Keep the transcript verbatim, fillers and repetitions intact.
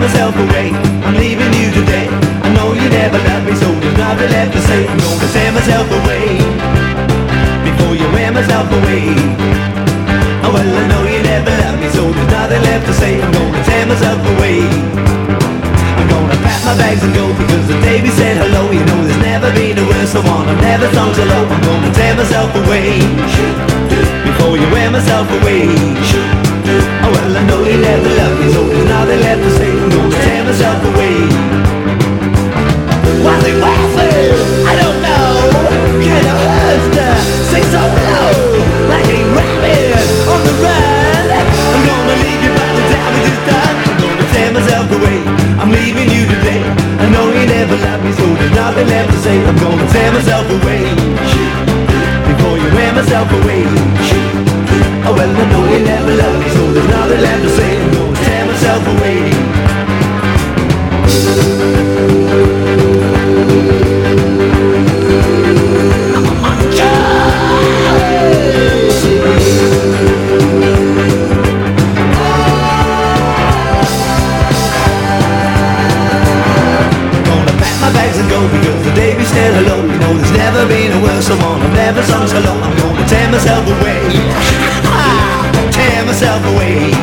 myself away. I'm leaving you today. I know you never loved me, so there's nothing left to say. I'm gonna tear myself away before you wear myself away. Oh well, I know you never loved me, so there's nothing left to say. I'm gonna tear myself away. I'm gonna pack my bags and go, because the day we said hello, you know there's never been a worse one. I've never sung so low. I'm gonna tear myself away before you wear myself away. Oh well, I know you never loved me, so there's nothing left to say. I'm gonna tear myself away. Was it worth it? I don't know. Can I hurt to sing so low, like a rabbit on the run? I'm gonna leave you by the time it is done. I'm gonna tear myself away. I'm leaving you today. I know you never loved me, so there's nothing left to say. I'm gonna tear myself away before you wear myself away. Oh well, I know you never loved me, so there's nothing left to say. I'm gonna tear myself away. Because the day we said hello, you know there's never been a worse one. I've never sung so low. I'm gonna tear myself away. Tear myself away.